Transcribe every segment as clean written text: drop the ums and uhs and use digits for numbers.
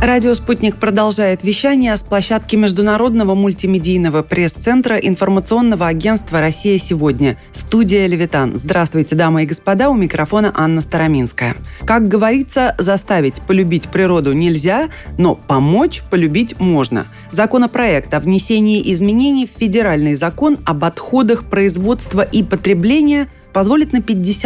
Радио «Спутник» продолжает вещание с площадки Международного мультимедийного пресс-центра информационного агентства «Россия сегодня». Студия «Левитан». Здравствуйте, дамы и господа, у микрофона Анна Староминская. Как говорится, заставить полюбить природу нельзя, но помочь полюбить можно. Законопроект о внесении изменений в федеральный закон об отходах производства и потребления позволит на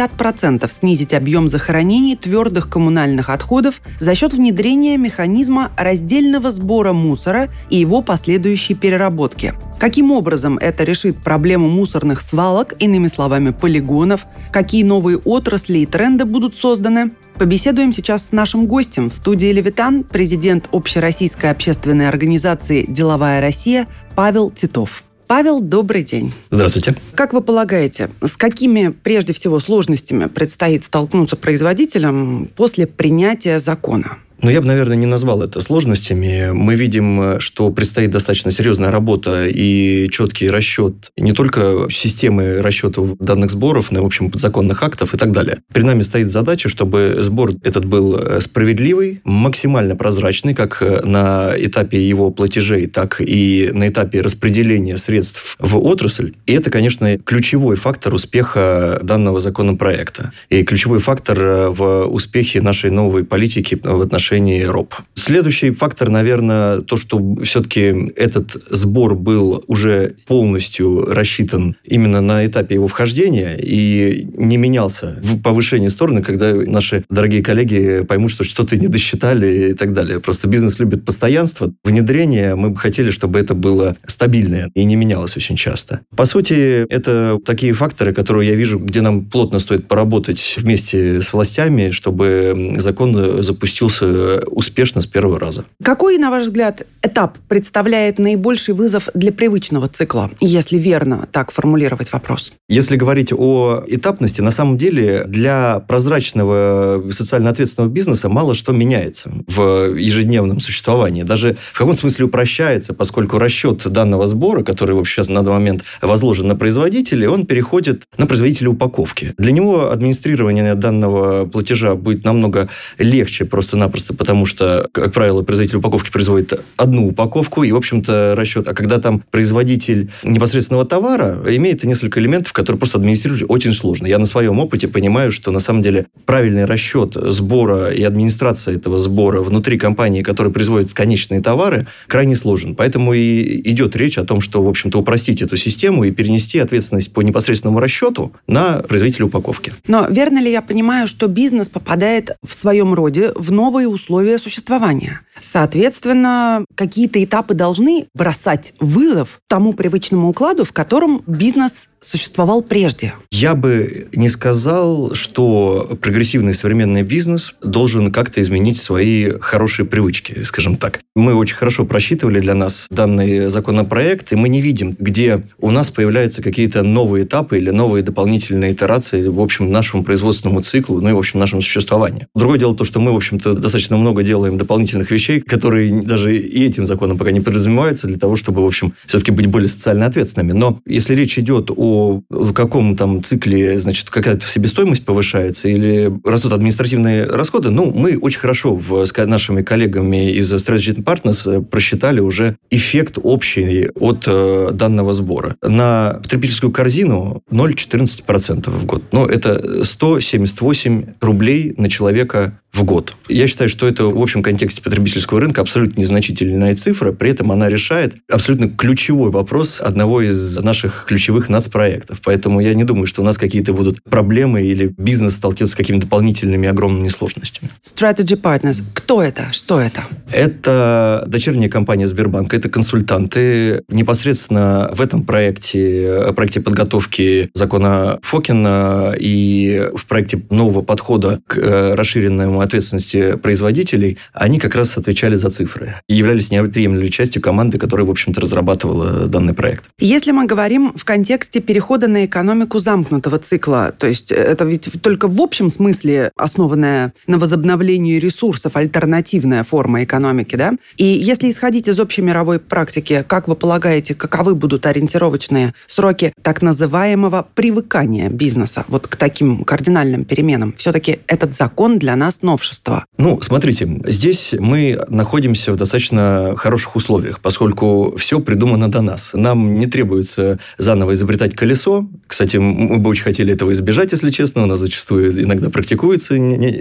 50% снизить объем захоронений твердых коммунальных отходов за счет внедрения механизма раздельного сбора мусора и его последующей переработки. Каким образом это решит проблему мусорных свалок, иными словами, полигонов, какие новые отрасли и тренды будут созданы? Побеседуем сейчас с нашим гостем в студии «Левитан», президент общероссийской общественной организации «Деловая Россия» Павел Титов. Павел, добрый день. Здравствуйте. Как вы полагаете, с какими, прежде всего, сложностями предстоит столкнуться производителям после принятия закона? Я бы, наверное, не назвал это сложностями. Мы видим, что предстоит достаточно серьезная работа и четкий расчет не только системы расчета данных сборов, но и, в общем, подзаконных актов и так далее. Перед нами стоит задача, чтобы сбор этот был справедливый, максимально прозрачный, как на этапе его платежей, так и на этапе распределения средств в отрасль. И это, конечно, ключевой фактор успеха данного законопроекта. И ключевой фактор в успехе нашей новой политики в отношении РОП. Следующий фактор, наверное, то, что все-таки этот сбор был уже полностью рассчитан именно на этапе его вхождения и не менялся в повышении стороны, когда наши дорогие коллеги поймут, что что-то не досчитали и так далее. Просто бизнес любит постоянство. Внедрение мы бы хотели, чтобы это было стабильное и не менялось очень часто. По сути, это такие факторы, которые я вижу, где нам плотно стоит поработать вместе с властями, чтобы закон запустился успешно с первого раза. Какой, на ваш взгляд, этап представляет наибольший вызов для привычного цикла, если верно так формулировать вопрос? Если говорить о этапности, на самом деле для прозрачного социально ответственного бизнеса мало что меняется в ежедневном существовании. Даже в каком-то смысле упрощается, поскольку расчет данного сбора, который вообще сейчас на данный момент возложен на производителей, он переходит на производителя упаковки. Для него администрирование данного платежа будет намного легче просто-напросто, потому что, как правило, производитель упаковки производит одну упаковку, и, в общем-то, расчет. А когда там производитель непосредственного товара, имеет несколько элементов, которые просто администрировать очень сложно. Я на своем опыте понимаю, что, на самом деле, правильный расчет сбора и администрация этого сбора внутри компании, которая производит конечные товары, крайне сложен. Поэтому и идет речь о том, что, в общем-то, упростить эту систему и перенести ответственность по непосредственному расчету на производителя упаковки. Но верно ли я понимаю, что бизнес попадает в своем роде в новые условия существования? Соответственно, какие-то этапы должны бросать вызов тому привычному укладу, в котором бизнес существовал прежде. Я бы не сказал, что прогрессивный современный бизнес должен как-то изменить свои хорошие привычки, скажем так. Мы очень хорошо просчитывали для нас данный законопроект, и мы не видим, где у нас появляются какие-то новые этапы или новые дополнительные итерации, в общем, нашему производственному циклу, ну и, в общем, нашему существованию. Другое дело то, что мы, в общем-то, достаточно много делаем дополнительных вещей, которые даже и этим законом пока не подразумеваются, для того, чтобы, в общем, все-таки быть более социально ответственными. Но если речь идет о каком там цикле, значит, какая-то себестоимость повышается или растут административные расходы, мы очень хорошо с нашими коллегами из Strategic Partners просчитали уже эффект общий от данного сбора. На потребительскую корзину 0,14% в год. Это 178 рублей на человека в год. Я считаю, что это в общем контексте потребительского рынка абсолютно незначительная цифра, при этом она решает абсолютно ключевой вопрос одного из наших ключевых нацпроектов. Поэтому я не думаю, что у нас какие-то будут проблемы или бизнес столкнется с какими-то дополнительными огромными сложностями. Strategy Partners. Кто это? Что это? Это дочерняя компания Сбербанка, это консультанты. Непосредственно в этом проекте подготовки закона Фокина и в проекте нового подхода к расширенному ответственности производителей, они как раз отвечали за цифры и являлись неотъемлемой частью команды, которая, в общем-то, разрабатывала данный проект. Если мы говорим в контексте перехода на экономику замкнутого цикла, то есть это ведь только в общем смысле основанная на возобновлении накоплению ресурсов альтернативная форма экономики, да? И если исходить из общей мировой практики, как вы полагаете, каковы будут ориентировочные сроки так называемого привыкания бизнеса вот к таким кардинальным переменам? Все-таки этот закон для нас новшество. Смотрите, здесь мы находимся в достаточно хороших условиях, поскольку все придумано до нас. Нам не требуется заново изобретать колесо. Кстати, мы бы очень хотели этого избежать, если честно. У нас зачастую иногда практикуется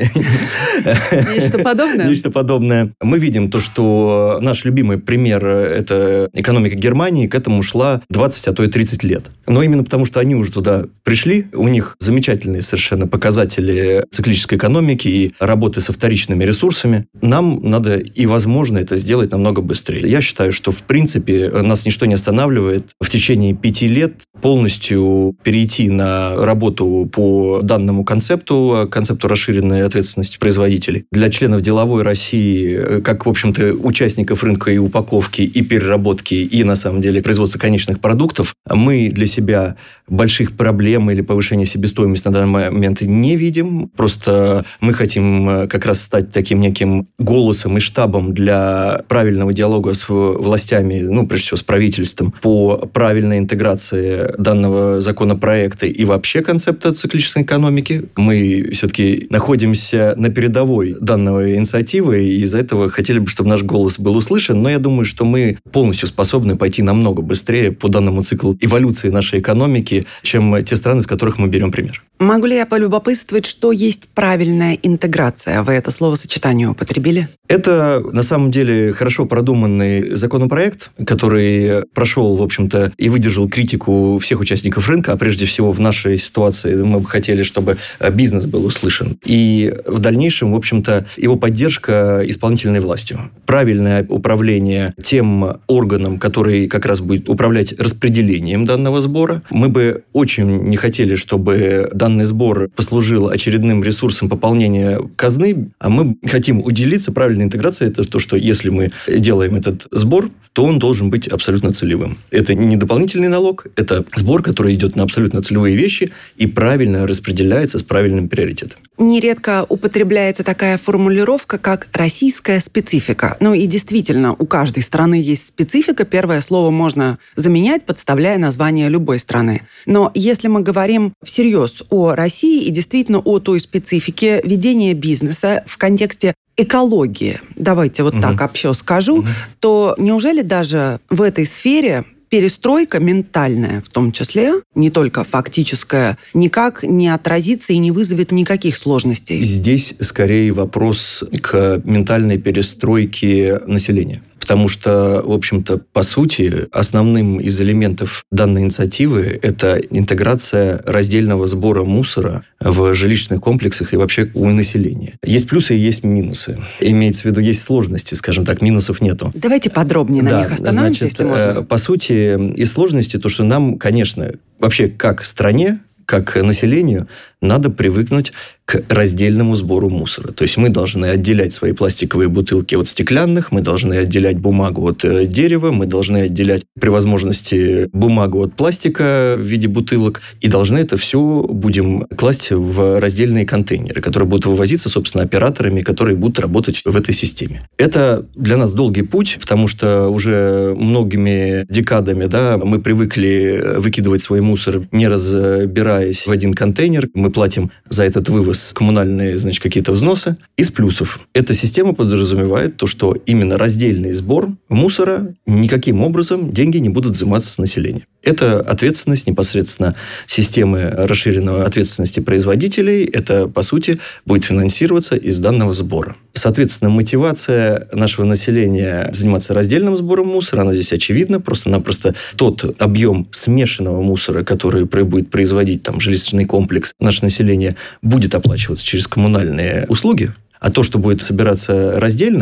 нечто подобное. Нечто подобное. Мы видим то, что наш любимый пример – это экономика Германии, к этому шла 20, а то и 30 лет. Но именно потому, что они уже туда пришли, у них замечательные совершенно показатели циклической экономики и работы со вторичными ресурсами, нам надо и возможно это сделать намного быстрее. Я считаю, что в принципе нас ничто не останавливает в течение 5 лет полностью перейти на работу по данному концепту расширенной ответственности производителей. Для членов деловой России, как, в общем-то, участников рынка и упаковки, и переработки, и, на самом деле, производства конечных продуктов, мы для себя больших проблем или повышения себестоимости на данный момент не видим. Просто мы хотим как раз стать таким неким голосом и штабом для правильного диалога с властями, прежде всего, с правительством, по правильной интеграции данного законопроекта и вообще концепта циклической экономики. Мы все-таки находимся на передовой данной инициативы, и из-за этого хотели бы, чтобы наш голос был услышан, но я думаю, что мы полностью способны пойти намного быстрее по данному циклу эволюции нашей экономики, чем те страны, с которых мы берем пример. Могу ли я полюбопытствовать, что есть правильная интеграция? Вы это словосочетание употребили? Это, на самом деле, хорошо продуманный законопроект, который прошел, в общем-то, и выдержал критику всех участников рынка, а прежде всего в нашей ситуации мы бы хотели, чтобы бизнес был услышан. И в дальнейшем, в общем-то, его поддержка исполнительной властью. Правильное управление тем органом, который как раз будет управлять распределением данного сбора. Мы бы очень не хотели, чтобы данный сбор послужил очередным ресурсом пополнения казны, а мы хотим уделиться правильной интеграции. Это то, что если мы делаем этот сбор, то он должен быть абсолютно целевым. Это не дополнительный налог, это сбор, который идет на абсолютно целевые вещи и правильно распределяется с правильным приоритетом. Нередко употребляется такая формулировка, как «российская специфика». И действительно, у каждой страны есть специфика. Первое слово можно заменять, подставляя название любой страны. Но если мы говорим всерьез о России и действительно о той специфике ведения бизнеса в контексте экологии, давайте так общо скажу, то неужели даже в этой сфере перестройка ментальная, в том числе, не только фактическая, никак не отразится и не вызовет никаких сложностей? Здесь скорее вопрос к ментальной перестройке населения. Потому что, в общем-то, по сути, основным из элементов данной инициативы – это интеграция раздельного сбора мусора в жилищных комплексах и вообще у населения. Есть плюсы и есть минусы. Имеется в виду, есть сложности, скажем так, минусов нету. Давайте подробнее на них остановимся, если можно. По сути, из сложности то, что нам, конечно, вообще как стране, как населению, надо привыкнуть к раздельному сбору мусора. То есть мы должны отделять свои пластиковые бутылки от стеклянных, мы должны отделять бумагу от дерева, мы должны отделять при возможности бумагу от пластика в виде бутылок, и должны это все будем класть в раздельные контейнеры, которые будут вывозиться, собственно, операторами, которые будут работать в этой системе. Это для нас долгий путь, потому что уже многими декадами мы привыкли выкидывать свой мусор, не разбираясь в один контейнер. Мы платим за этот вывоз коммунальные, какие-то взносы. Из плюсов. Эта система подразумевает то, что именно раздельный сбор мусора никаким образом деньги не будут взиматься с населения. Это ответственность непосредственно системы расширенной ответственности производителей. Это, по сути, будет финансироваться из данного сбора. Соответственно, мотивация нашего населения заниматься раздельным сбором мусора, она здесь очевидна. Просто-напросто тот объем смешанного мусора, который будет производить жилищный комплекс, наше население будет оплачиваться через коммунальные услуги. А то, что будет собираться раздельно,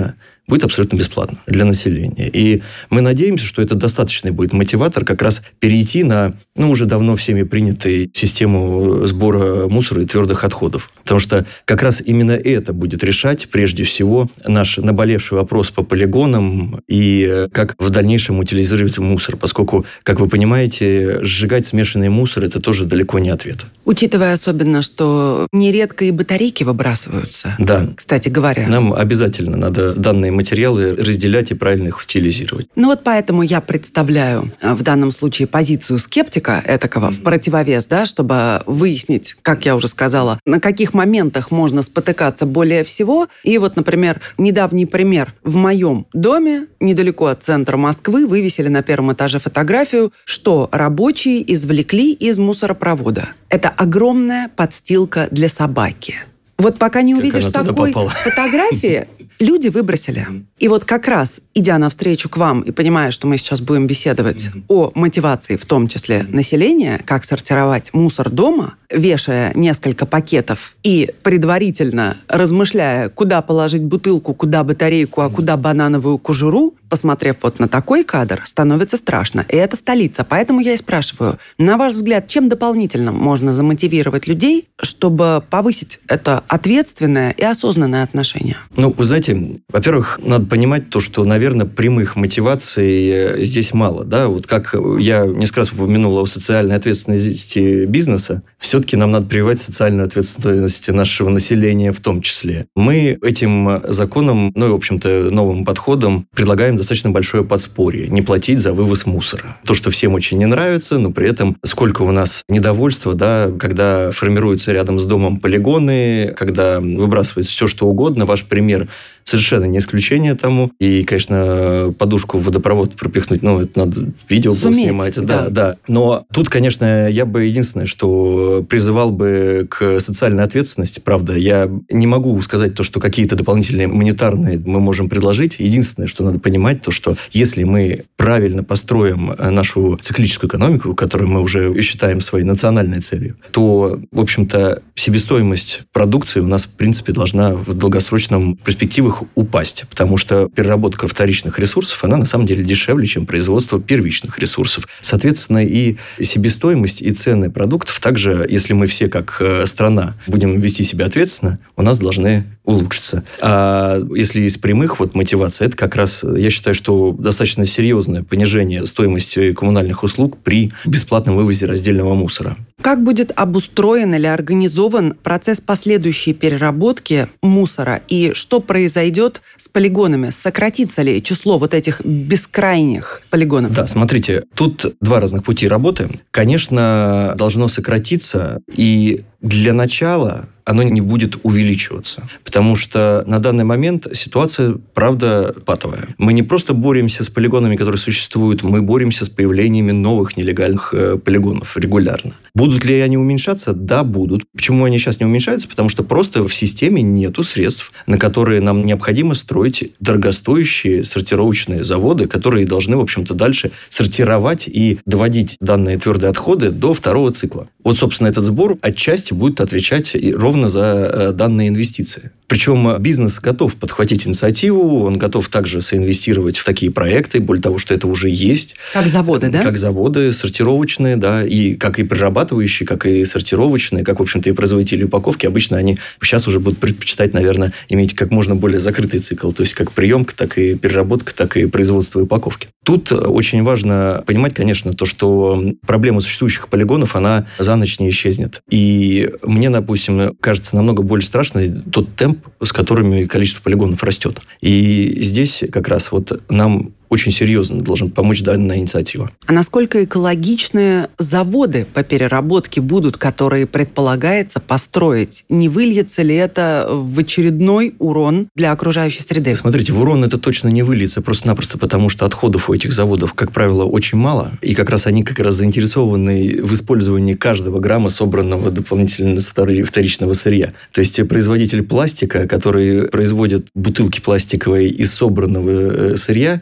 будет абсолютно бесплатно для населения. И мы надеемся, что это достаточный будет мотиватор как раз перейти на, уже давно всеми принятую систему сбора мусора и твердых отходов. Потому что как раз именно это будет решать, прежде всего, наш наболевший вопрос по полигонам и как в дальнейшем утилизировать мусор. Поскольку, как вы понимаете, сжигать смешанный мусор – это тоже далеко не ответ. Учитывая особенно, что нередко и батарейки выбрасываются. Да. Кстати говоря. Нам обязательно надо данные материалы разделять и правильно их утилизировать. Поэтому я представляю в данном случае позицию скептика этакого в противовес, чтобы выяснить, как я уже сказала, на каких моментах можно спотыкаться более всего. И например, недавний пример. В моем доме, недалеко от центра Москвы, вывесили на первом этаже фотографию, что рабочие извлекли из мусоропровода. Это огромная подстилка для собаки. Пока не увидишь такой фотографии, люди выбросили. И как раз, идя навстречу к вам и понимая, что мы сейчас будем беседовать о мотивации, в том числе населения, как сортировать мусор дома, вешая несколько пакетов и предварительно размышляя, куда положить бутылку, куда батарейку, а куда банановую кожуру, посмотрев на такой кадр, становится страшно. И это столица. Поэтому я и спрашиваю, на ваш взгляд, чем дополнительно можно замотивировать людей, чтобы повысить это ответственное и осознанное отношение? Вы знаете, во-первых, надо понимать то, что, наверное, прямых мотиваций здесь мало. Да? Как я несколько раз упомянул о социальной ответственности бизнеса, все-таки нам надо прививать социальную ответственность нашего населения в том числе. Мы этим законом, в общем-то, новым подходом предлагаем достаточно большое подспорье. Не платить за вывоз мусора. То, что всем очень не нравится, но при этом сколько у нас недовольства, когда формируются рядом с домом полигоны, когда выбрасывается все, что угодно. Ваш пример совершенно не исключение тому. И, конечно, подушку в водопровод пропихнуть, это надо видео было снимать. Да. Но тут, конечно, я бы единственное, что призывал бы к социальной ответственности. Правда, я не могу сказать то, что какие-то дополнительные монетарные мы можем предложить. Единственное, что надо понимать, то, что если мы правильно построим нашу циклическую экономику, которую мы уже считаем своей национальной целью, то, в общем-то, себестоимость продукции у нас, в принципе, должна в долгосрочном перспективах упасть. Потому что переработка вторичных ресурсов, она на самом деле дешевле, чем производство первичных ресурсов. Соответственно, и себестоимость, и цены продуктов также, если мы все как страна будем вести себя ответственно, у нас должны улучшиться. А если из прямых мотиваций, это как раз, я считаю, что достаточно серьезное понижение стоимости коммунальных услуг при бесплатном вывозе раздельного мусора. Как будет обустроен или организован процесс последующей переработки мусора? И что произойдет с полигонами? Сократится ли число этих бескрайних полигонов? Да, смотрите, тут два разных пути работы. Конечно, должно сократиться, и для начала оно не будет увеличиваться. Потому что на данный момент ситуация, правда, патовая. Мы не просто боремся с полигонами, которые существуют, мы боремся с появлениями новых нелегальных полигонов регулярно. Будут ли они уменьшаться? Да, будут. Почему они сейчас не уменьшаются? Потому что просто в системе нету средств, на которые нам необходимо строить дорогостоящие сортировочные заводы, которые должны, в общем-то, дальше сортировать и доводить данные твердые отходы до второго цикла. Собственно, этот сбор отчасти будет отвечать ровно за данные инвестиции. Причем бизнес готов подхватить инициативу, он готов также соинвестировать в такие проекты, более того, что это уже есть. Как заводы, да? Как заводы сортировочные, да, и как и перерабатывающие, как и сортировочные, как, в общем-то, и производители упаковки. Обычно они сейчас уже будут предпочитать, наверное, иметь как можно более закрытый цикл, то есть как приемка, так и переработка, так и производство и упаковки. Тут очень важно понимать, конечно, то, что проблема существующих полигонов, она за ночь не исчезнет. И мне, допустим, кажется намного более страшный тот темп, с которыми количество полигонов растет. И здесь как раз нам очень серьезно должен помочь данная инициатива. А насколько экологичные заводы по переработке будут, которые предполагается построить? Не выльется ли это в очередной урон для окружающей среды? Смотрите, в урон это точно не выльется, просто-напросто потому, что отходов у этих заводов, как правило, очень мало. И как раз они заинтересованы в использовании каждого грамма собранного дополнительно вторичного сырья. То есть производитель пластика, который производит бутылки пластиковые из собранного сырья,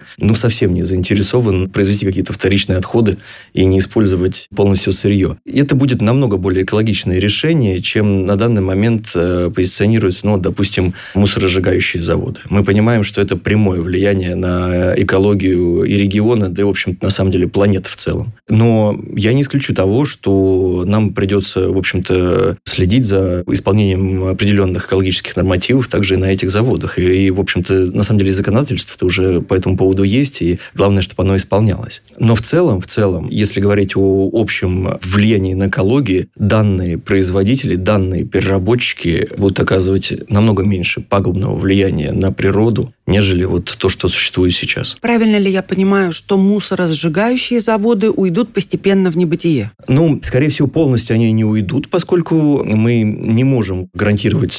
совсем не заинтересован произвести какие-то вторичные отходы и не использовать полностью сырье. И это будет намного более экологичное решение, чем на данный момент позиционируются, допустим, мусоросжигающие заводы. Мы понимаем, что это прямое влияние на экологию и региона, да и, в общем-то, на самом деле, планеты в целом. Но я не исключу того, что нам придется, в общем-то, следить за исполнением определенных экологических нормативов также и на этих заводах. И, в общем-то, на самом деле, законодательство-то уже по этому поводу есть, и главное, чтобы оно исполнялось. Но в целом, если говорить о общем влиянии на экологию, данные производители, данные переработчики будут оказывать намного меньше пагубного влияния на природу, нежели то, что существует сейчас. Правильно ли я понимаю, что мусоросжигающие заводы уйдут постепенно в небытие? Скорее всего, полностью они не уйдут, поскольку мы не можем гарантировать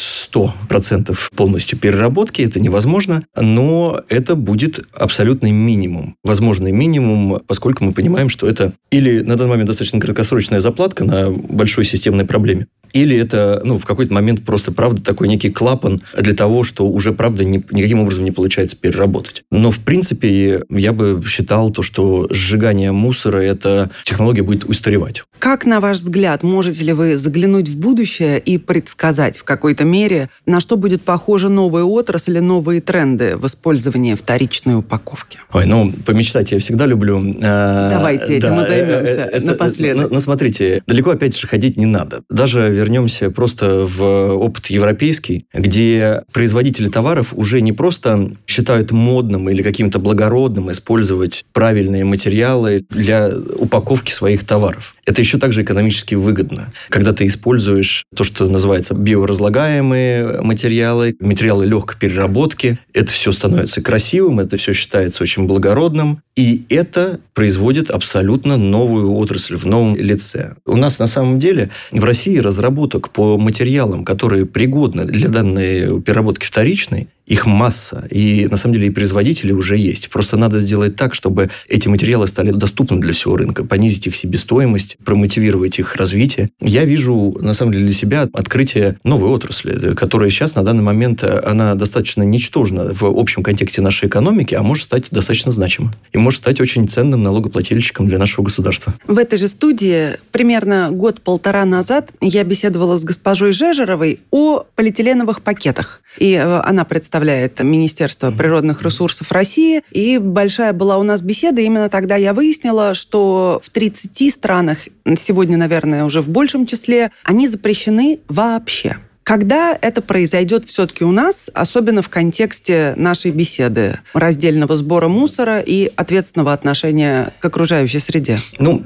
100% полностью переработки, это невозможно, но это будет абсолютный минимум. Возможный минимум, поскольку мы понимаем, что это или на данный момент достаточно краткосрочная заплатка на большой системной проблеме, или это, в какой-то момент просто, правда, такой некий клапан для того, что уже, правда, никаким образом не получается переработать. Но, в принципе, я бы считал что сжигание мусора, эта технология будет устаревать. Как, на ваш взгляд, можете ли вы заглянуть в будущее и предсказать в какой-то мере, на что будет похожа новая отрасль и новые тренды в использовании вторичной упаковки? Помечтать я всегда люблю. Давайте этим и займемся напоследок. Смотрите, далеко опять же ходить не надо. Даже вернемся просто в опыт европейский, где производители товаров уже не просто считают модным или каким-то благородным использовать правильные материалы для упаковки своих товаров. Это еще также экономически выгодно. Когда ты используешь то, что называется биоразлагаемые материалы легкой переработки, это все становится красивым, это все считается очень благородным, и это производит абсолютно новую отрасль в новом лице. У нас на самом деле в России разработок по материалам, которые пригодны для данной переработки вторичной, их масса. И, на самом деле, и производители уже есть. Просто надо сделать так, чтобы эти материалы стали доступны для всего рынка, понизить их себестоимость, промотивировать их развитие. Я вижу, на самом деле, для себя открытие новой отрасли, которая сейчас, на данный момент, она достаточно ничтожна в общем контексте нашей экономики, а может стать достаточно значимой. И может стать очень ценным налогоплательщиком для нашего государства. В этой же студии примерно год-полтора назад я беседовала с госпожой Жежеровой о полиэтиленовых пакетах. И она представляет Министерство природных ресурсов России. И большая была у нас беседа. Именно тогда я выяснила, что в 30 странах, сегодня, наверное, уже в большем числе, они запрещены вообще. Когда это произойдет все-таки у нас, особенно в контексте нашей беседы раздельного сбора мусора и ответственного отношения к окружающей среде?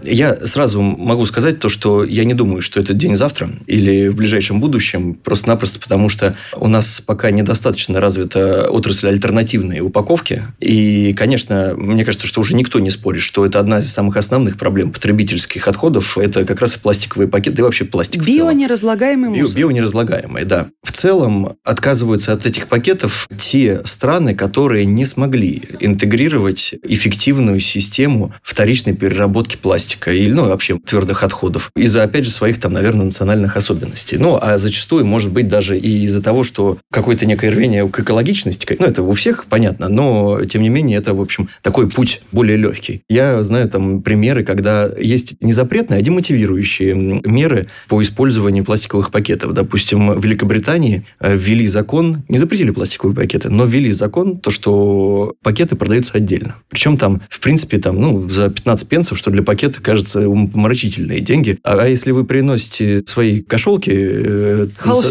Я сразу могу сказать что я не думаю, что этот день завтра или в ближайшем будущем, просто-напросто потому, что у нас пока недостаточно развита отрасль альтернативной упаковки. И, конечно, мне кажется, что уже никто не спорит, что это одна из самых основных проблем потребительских отходов. Это как раз и пластиковые пакеты, и вообще пластик в целом. Бионеразлагаемый мусор. Бионеразлагаемый. Да. В целом отказываются от этих пакетов те страны, которые не смогли интегрировать эффективную систему вторичной переработки пластика или вообще твердых отходов из-за, опять же, своих наверное, национальных особенностей. А зачастую, может быть, даже и из-за того, что какое-то некое рвение к экологичности, это у всех понятно, но, тем не менее, это, в общем, такой путь более легкий. Я знаю примеры, когда есть не запретные, а демотивирующие меры по использованию пластиковых пакетов. Допустим, в Великобритании ввели закон, не запретили пластиковые пакеты, но ввели закон, что пакеты продаются отдельно. Причем в принципе, за 15 пенсов, что для пакета кажется умопомрачительные деньги. А если вы приносите свои кошелки,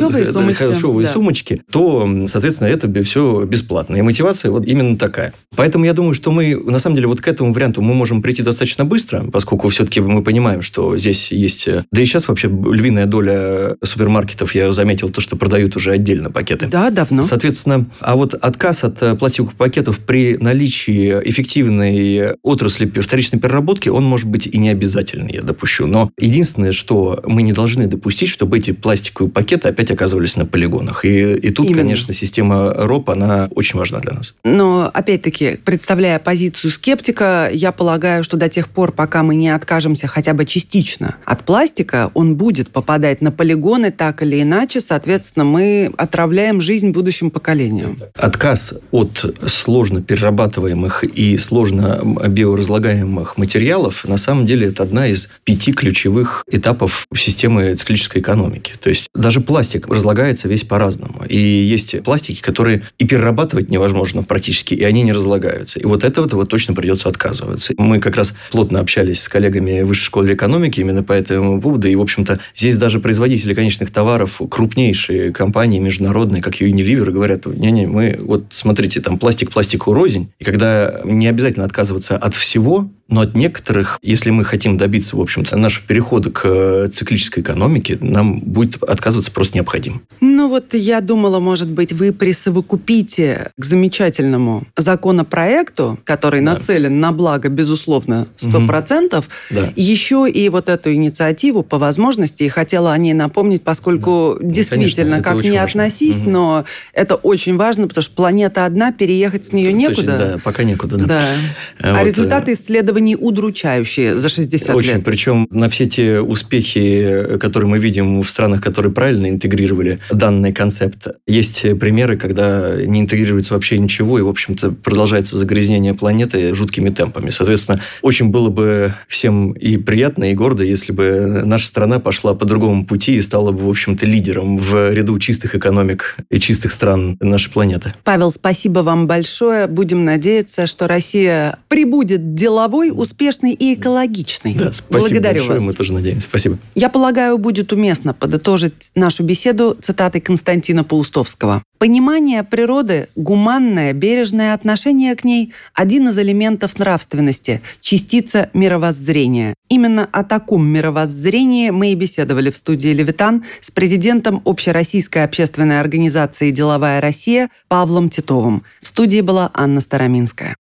холщовые сумочки, то, соответственно, это все бесплатно. И мотивация именно такая. Поэтому я думаю, что мы, на самом деле, к этому варианту мы можем прийти достаточно быстро, поскольку все-таки мы понимаем, что здесь есть... Да и сейчас вообще львиная доля супермаркетов, я заметил, что продают уже отдельно пакеты. Да, давно. Соответственно, отказ от пластиковых пакетов при наличии эффективной отрасли вторичной переработки, он может быть и не обязательный, я допущу. Но единственное, что мы не должны допустить, чтобы эти пластиковые пакеты опять оказывались на полигонах. И тут, именно, конечно, система РОП, она очень важна для нас. Но, опять-таки, представляя позицию скептика, я полагаю, что до тех пор, пока мы не откажемся хотя бы частично от пластика, он будет попадать на полигоны так или иначе, соответственно, мы отравляем жизнь будущим поколениям. Отказ от сложно перерабатываемых и сложно биоразлагаемых материалов, на самом деле, это одна из 5 ключевых этапов системы циклической экономики. То есть даже пластик разлагается весь по-разному. И есть пластики, которые и перерабатывать невозможно практически, и они не разлагаются. И вот этого точно придется отказываться. Мы как раз плотно общались с коллегами в Высшей школе экономики именно по этому поводу. И, в общем-то, здесь даже производители конечных товаров, крупнейшие компании международные, как Unilever, говорят: не-не, мы смотрите, там пластик пластику рознь. И когда не обязательно отказываться от всего, но от некоторых, если мы хотим добиться, в общем-то, нашего перехода к циклической экономике, нам будет отказываться просто необходимо. Я думала, может быть, вы присовокупите к замечательному законопроекту, который нацелен на благо, безусловно, 100%, еще и эту инициативу по возможности, и хотела о ней напомнить, поскольку действительно, конечно, как ни относись, но это очень важно, потому что планета одна, переехать с нее некуда. Да, пока некуда. Да. А результаты исследований удручающие за 60 лет. Очень. Причем на все те успехи, которые мы видим в странах, которые правильно интегрировали данный концепт, есть примеры, когда не интегрируется вообще ничего, и, в общем-то, продолжается загрязнение планеты жуткими темпами. Соответственно, очень было бы всем и приятно, и гордо, если бы наша страна пошла по другому пути и стала бы, в общем-то, лидером в ряду чистых экономик и чистых стран нашей планеты. Павел, спасибо вам большое. Будем надеяться, что Россия прибудет деловой, успешной и экологичной. Да, спасибо. Благодарю большое, вас. Мы тоже надеемся. Спасибо. Я полагаю, будет уместно подытожить нашу беседу цитатой Константина Паустовского. Понимание природы, гуманное, бережное отношение к ней – один из элементов нравственности, частица мировоззрения. Именно о таком мировоззрении мы и беседовали в студии «Левитан» с президентом Общероссийской общественной организации «Деловая Россия» Павлом Титовым. В студии была Анна Староминская.